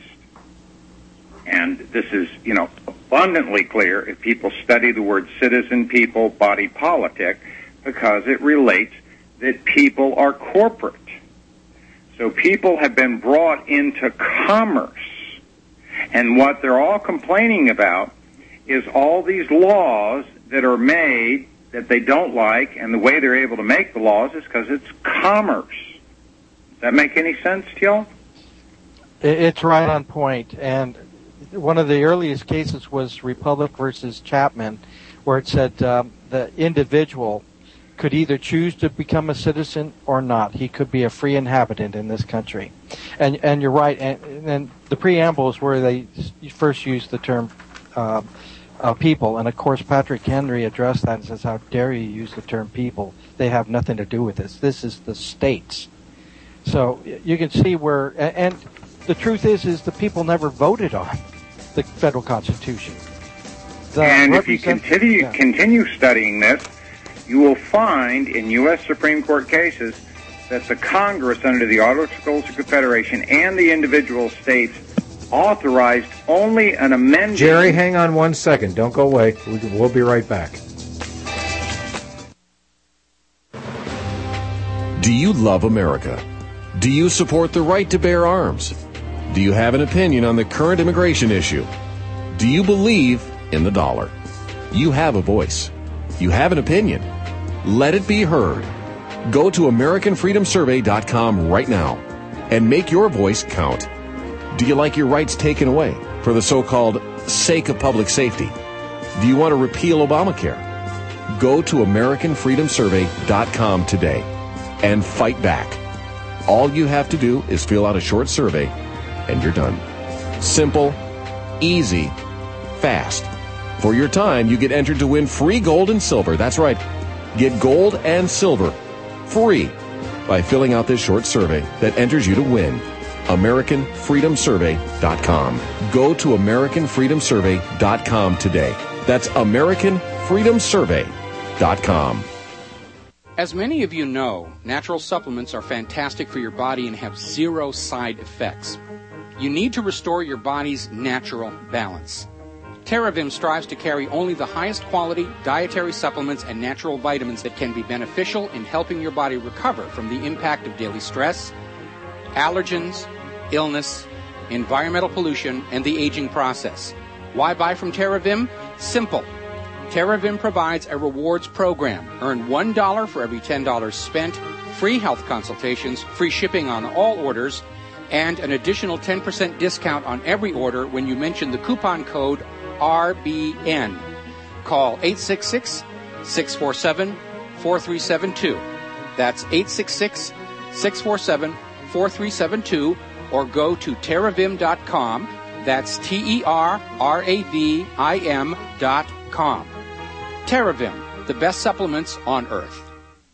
And this is, you know, abundantly clear if people study the word citizen, people, body politic, because it relates that people are corporate. So people have been brought into commerce. And what they're all complaining about is all these laws that are made that they don't like, and the way they're able to make the laws is because it's commerce. Does that make any sense to y'all? It's right on point. And one of the earliest cases was Republic versus Chapman, where it said um, the individual could either choose to become a citizen or not. He could be a free inhabitant in this country. And and you're right. And, and the preamble is where they first used the term uh, uh, people. And, of course, Patrick Henry addressed that and says, how dare you use the term people? They have nothing to do with this. This is the states. So you can see where, and the truth is, is the people never voted on the federal Constitution. The and if you continue yeah. continue studying this, you will find in U S Supreme Court cases that the Congress, under the Articles of Confederation and the individual states, authorized only an amendment. Jerry, hang on one second. Don't go away. We'll be right back. Do you love America? Do you support the right to bear arms? Do you have an opinion on the current immigration issue? Do you believe in the dollar? You have a voice. You have an opinion. Let it be heard. Go to American Freedom Survey dot com right now and make your voice count. Do you like your rights taken away for the so-called sake of public safety? Do you want to repeal Obamacare? Go to American Freedom Survey dot com today and fight back. All you have to do is fill out a short survey and you're done. Simple, easy, fast. For your time, you get entered to win free gold and silver. That's right. Get gold and silver free by filling out this short survey that enters you to win. American Freedom Survey dot com. Go to American Freedom Survey dot com today. That's American Freedom Survey dot com. As many of you know, natural supplements are fantastic for your body and have zero side effects. You need to restore your body's natural balance. TerraVim strives to carry only the highest quality dietary supplements and natural vitamins that can be beneficial in helping your body recover from the impact of daily stress, allergens, illness, environmental pollution, and the aging process. Why buy from TerraVim? Simple. TerraVim provides a rewards program. Earn one dollar for every ten dollars spent, free health consultations, free shipping on all orders, and an additional ten percent discount on every order when you mention the coupon code R B N. Call eight six six, six four seven, four three seven two. That's eight six six, six four seven, four three seven two, or go to terravim dot com. That's T E R R A V I M dot com. TerraVim, the best supplements on earth.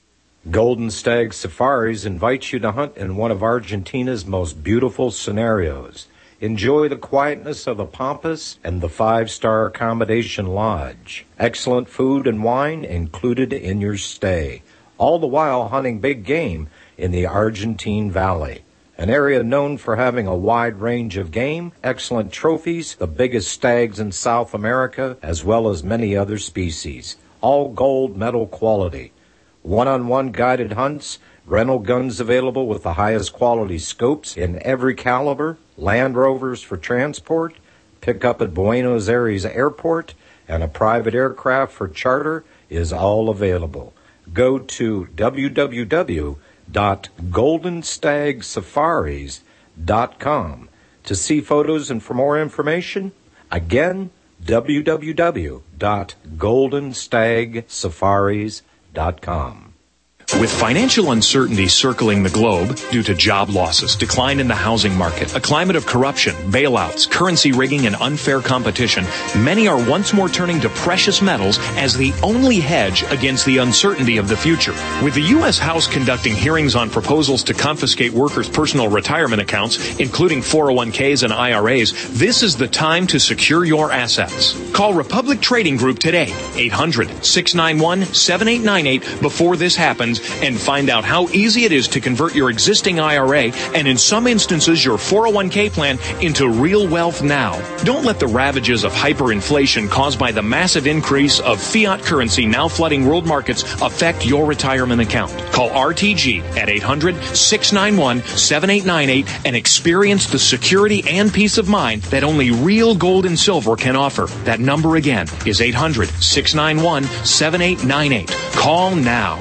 Golden Stag Safaris invites you to hunt in one of Argentina's most beautiful scenarios. Enjoy the quietness of the Pampas and the five-star accommodation lodge. Excellent food and wine included in your stay, all the while hunting big game in the Argentine Valley, an area known for having a wide range of game, excellent trophies, the biggest stags in South America, as well as many other species, all gold medal quality. One-on-one guided hunts, rental guns available with the highest quality scopes in every caliber, Land Rovers for transport, pick up at Buenos Aires Airport, and a private aircraft for charter is all available. Go to w w w dot golden stag safaris dot com to see photos and for more information. Again, w w w dot golden stag safaris dot com. With financial uncertainty circling the globe due to job losses, decline in the housing market, a climate of corruption, bailouts, currency rigging, and unfair competition, many are once more turning to precious metals as the only hedge against the uncertainty of the future. With the U S House conducting hearings on proposals to confiscate workers' personal retirement accounts, including four oh one k's and I R A's, this is the time to secure your assets. Call Republic Trading Group today, eight hundred, six nine one, seven eight nine eight, before this happens, and find out how easy it is to convert your existing I R A and in some instances your four oh one k plan into real wealth now. Don't let the ravages of hyperinflation caused by the massive increase of fiat currency now flooding world markets affect your retirement account. Call R T G at eight hundred, six nine one, seven eight nine eight and experience the security and peace of mind that only real gold and silver can offer. That number again is eight hundred, six nine one, seven eight nine eight. Call now.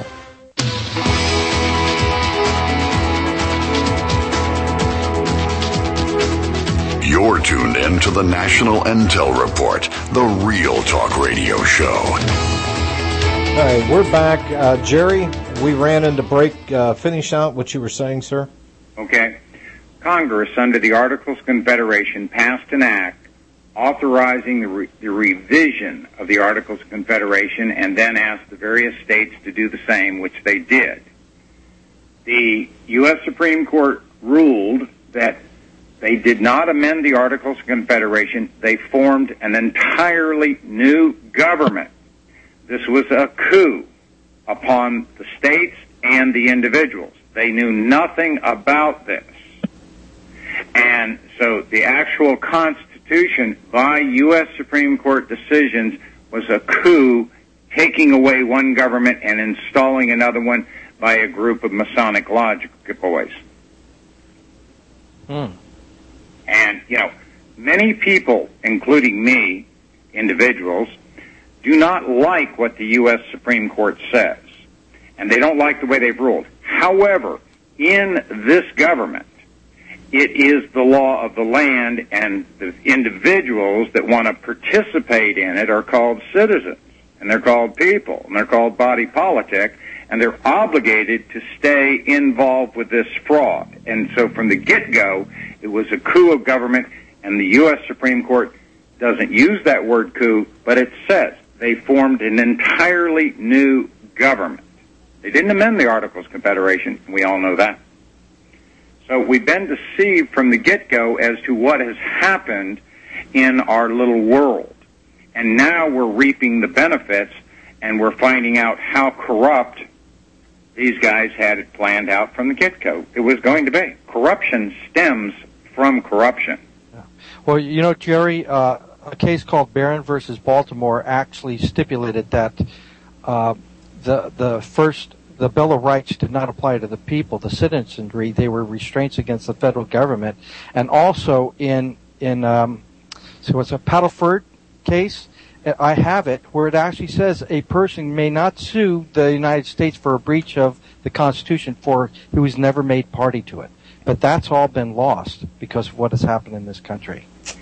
You're tuned in to the National Intel Report, the Real Talk Radio Show. All right, we're back. Uh, Jerry, we ran into break. Uh, finish out what you were saying, sir. Okay. Congress, under the Articles of Confederation, passed an act authorizing the, re- the revision of the Articles of Confederation and then asked the various states to do the same, which they did. The U S Supreme Court ruled that they did not amend the Articles of Confederation. They formed an entirely new government. This was a coup upon the states and the individuals. They knew nothing about this. And so the actual Constitution by U S Supreme Court decisions was a coup, taking away one government and installing another one by a group of Masonic Lodge boys. Hmm. And, you know, many people, including me, individuals, do not like what the U S Supreme Court says. And they don't like the way they've ruled. However, in this government, it is the law of the land, and the individuals that want to participate in it are called citizens, and they're called people, and they're called body politic, and they're obligated to stay involved with this fraud. And so from the get-go, it was a coup of government, and the U S Supreme Court doesn't use that word coup, but it says they formed an entirely new government. They didn't amend the Articles of Confederation, and we all know that. So we've been deceived from the get-go as to what has happened in our little world. And now we're reaping the benefits, and we're finding out how corrupt these guys had it planned out from the get-go. It was going to be. Corruption stems from corruption. Well, you know, Jerry, uh, a case called Barron versus Baltimore actually stipulated that uh, the the first the Bill of Rights did not apply to the people, the citizenry. They were restraints against the federal government, and also in in um, so it's a Paddleford case. I have it where it actually says a person may not sue the United States for a breach of the Constitution for who has never made party to it. But that's all been lost because of what has happened in this country.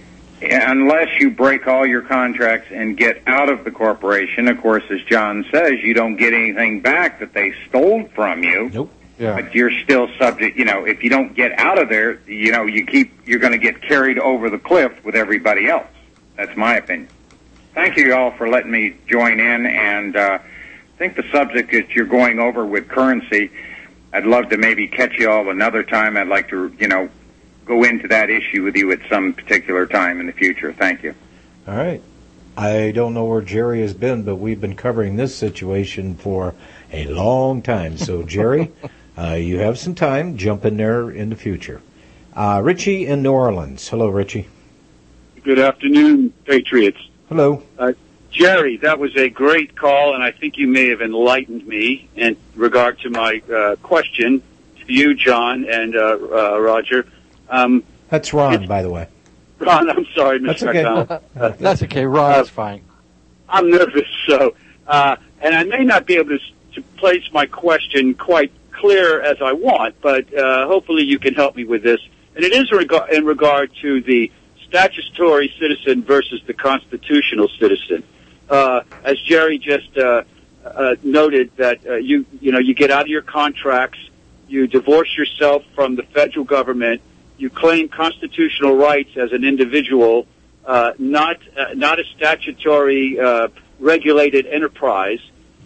Unless you break all your contracts and get out of the corporation, of course, as John says, you don't get anything back that they stole from you. Nope. Yeah. But you're still subject, you know, if you don't get out of there, you know, you keep, you're going to get carried over the cliff with everybody else. That's my opinion. Thank you all for letting me join in, and uh, I think the subject that you're going over with currency, I'd love to maybe catch you all another time. I'd like to, you know, go into that issue with you at some particular time in the future. Thank you. All right. I don't know where Jerry has been, but we've been covering this situation for a long time. So, Jerry, uh, you have some time. Jump in there in the future. Uh, Richie in New Orleans. Hello, Richie. Good afternoon, Patriots. Hello. Uh, Jerry, that was a great call, and I think you may have enlightened me in regard to my uh, question to you, John and uh, uh, Roger. Um, That's Ron, by the way. Ron, I'm sorry, Mister That's okay. McDonald. That's okay. Ron, that's fine. I'm nervous, so, uh, and I may not be able to, to place my question quite clear as I want, but uh, hopefully you can help me with this. And it is reg- in regard to the statutory citizen versus the constitutional citizen. Uh, as Jerry just uh, uh, noted, that uh, you you know you get out of your contracts, you divorce yourself from the federal government, you claim constitutional rights as an individual, uh, not uh, not a statutory uh, regulated enterprise.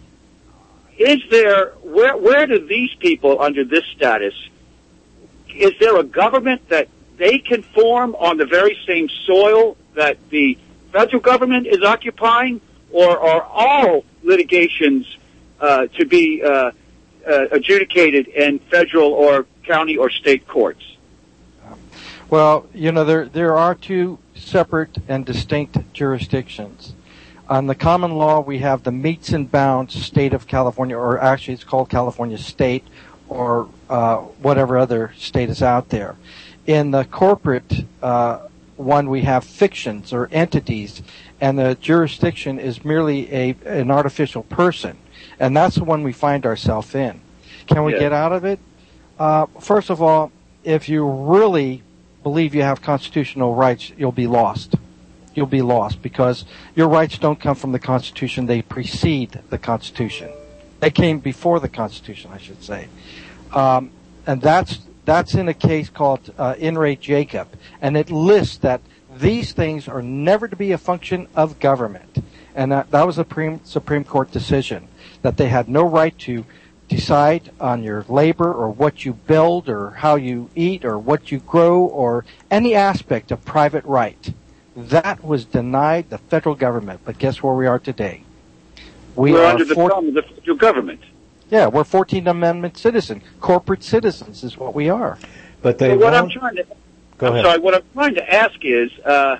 Is there where where do these people under this status? Is there a government that they can form on the very same soil that the federal government is occupying, or are all litigations uh, to be uh, uh, adjudicated in federal or county or state courts? Well, you know, there there are two separate and distinct jurisdictions. On the common law, we have the metes and bounds state of California, or actually it's called California State, or uh, whatever other state is out there. In the corporate uh, one, we have fictions or entities, and the jurisdiction is merely a an artificial person, and that's the one we find ourselves in. Can we Yeah. get out of it? Uh, first of all, if you really believe you have constitutional rights, you'll be lost. You'll be lost because your rights don't come from the Constitution. They precede the Constitution. They came before the Constitution, I should say. Um, and that's that's in a case called uh, In re Jacob. And it lists that these things are never to be a function of government. And that, that was a Supreme, Supreme Court decision, that they had no right to decide on your labor or what you build or how you eat or what you grow or any aspect of private right. That was denied the federal government. But guess where we are today? We We're are under the for- thumb of the federal government. Yeah, we're fourteenth Amendment citizen. Corporate citizens is what we are. But they So what I'm won't- trying to, Go I'm ahead. sorry, what I'm trying to ask is, uh,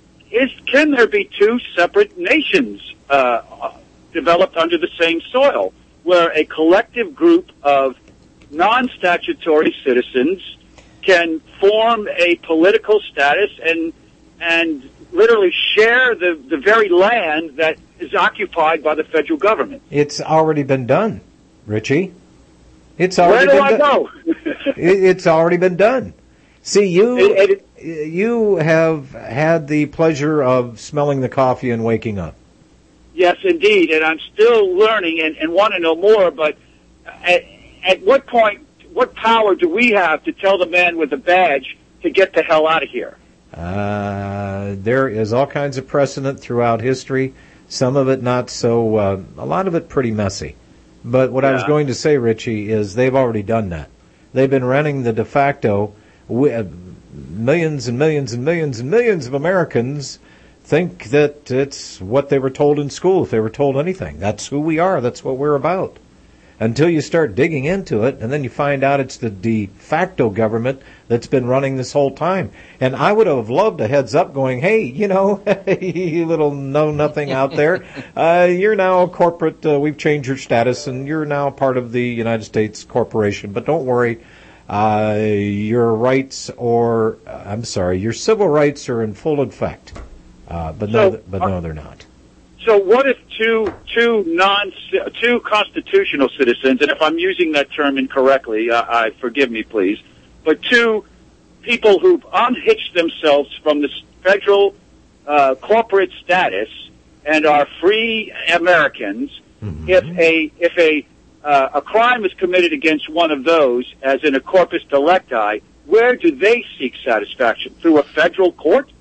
is can there be two separate nations uh, developed under the same soil, where a collective group of non-statutory citizens can form a political status and and literally share the, the very land that is occupied by the federal government? It's already been done, Richie. It's Where already do been I done. go? It- It's already been done. See, you It- it- you have had the pleasure of smelling the coffee and waking up. Yes, indeed, and I'm still learning and, and want to know more, but at, at what point, what power do we have to tell the man with the badge to get the hell out of here? Uh, there is all kinds of precedent throughout history, some of it not so, uh, a lot of it pretty messy. But what yeah. I was going to say, Richie, is they've already done that. They've been running the de facto. Uh, millions and millions and millions and millions of Americans think that it's what they were told in school, if they were told anything. That's who we are. That's what we're about. Until you start digging into it, and then you find out it's the de facto government that's been running this whole time. And I would have loved a heads up going, hey, you know, you little know-nothing out there, uh, you're now a corporate, uh, we've changed your status, and you're now part of the United States corporation. But don't worry, uh, your rights, or, uh, I'm sorry, your civil rights are in full effect. Uh, but no, so, but no, they're not. So what if two two non two constitutional citizens, and if I'm using that term incorrectly, uh, I forgive me, please, but two people who've unhitched themselves from this federal uh, corporate status and are free Americans, mm-hmm. if a if a uh, a crime is committed against one of those, as in a corpus delicti, where do they seek satisfaction? Through a federal court?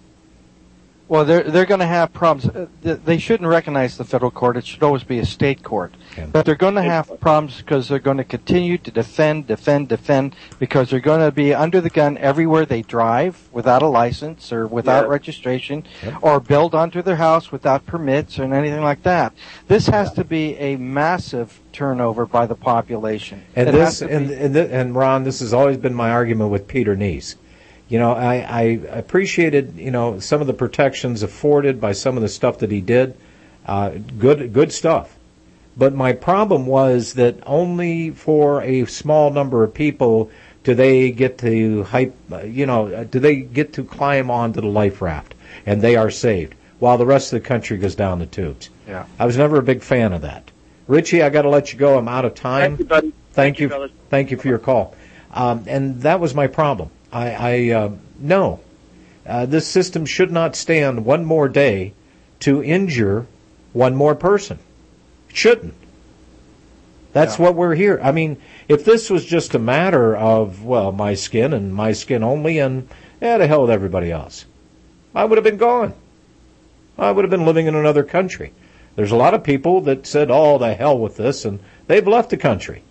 Well, they're they're going to have problems. They shouldn't recognize the federal court. It should always be a state court. Okay. But they're going to have problems because they're going to continue to defend, defend, defend, because they're going to be under the gun everywhere they drive without a license or without yeah. registration, yeah. or build onto their house without permits or anything like that. This has yeah. to be a massive turnover by the population. And it this, and, and and Ron, this has always been my argument with Peter Neese. You know, I, I appreciated, you know, some of the protections afforded by some of the stuff that he did. Uh, good, good stuff. But my problem was that only for a small number of people do they get to hype, you know, do they get to climb onto the life raft and they are saved while the rest of the country goes down the tubes. Yeah. I was never a big fan of that. Richie, I got to let you go. I'm out of time. Thank you, buddy. Thank, Thank you. you Thank you for your call. Um, and that was my problem. I, I uh, no, uh, this system should not stand one more day to injure one more person. It shouldn't. That's yeah. what we're here. I mean, if this was just a matter of, well, my skin and my skin only, and yeah, to hell with everybody else, I would have been gone. I would have been living in another country. There's a lot of people that said, oh, the hell with this, and they've left the country.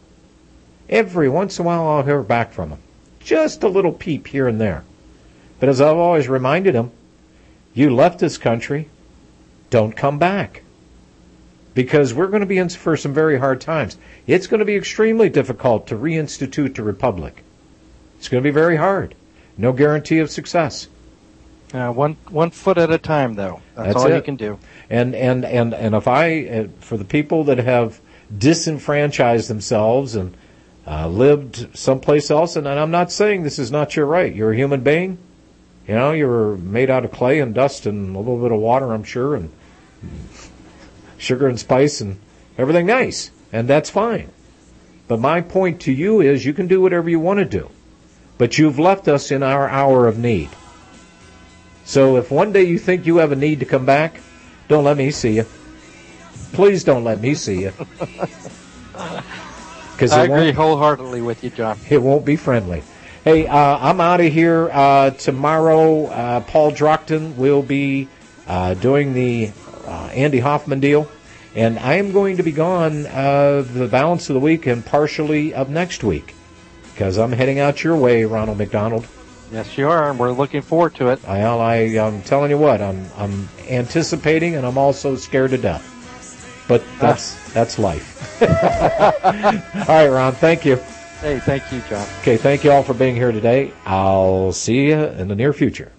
Every once in a while I'll hear back from them. Just a little peep here and there. But as I've always reminded them, you left this country, don't come back. Because we're going to be in for some very hard times. It's going to be extremely difficult to reinstitute a republic. It's going to be very hard. No guarantee of success. Uh, one one foot at a time, though. That's, That's all it. you can do. And and and and if I, uh, for the people that have disenfranchised themselves and Uh, lived someplace else, and, and I'm not saying this is not your right. You're a human being. You know, you're made out of clay and dust and a little bit of water, I'm sure, and sugar and spice and everything nice. And that's fine. But my point to you is you can do whatever you want to do. But you've left us in our hour of need. So if one day you think you have a need to come back, don't let me see you. Please don't let me see you. I agree wholeheartedly with you, John. It won't be friendly. Hey, uh, I'm out of here. Uh, tomorrow, uh, Paul Drockton will be uh, doing the uh, Andy Hoffman deal. And I am going to be gone uh, the balance of the week and partially of next week. Because I'm heading out your way, Ronald McDonald. Yes, you are, and we're looking forward to it. I, I, I'm telling you what, I'm, I'm anticipating, and I'm also scared to death. But that's ah. that's life. All right, Ron, thank you. Hey, thank you, John. Okay, thank you all for being here today. I'll see you in the near future.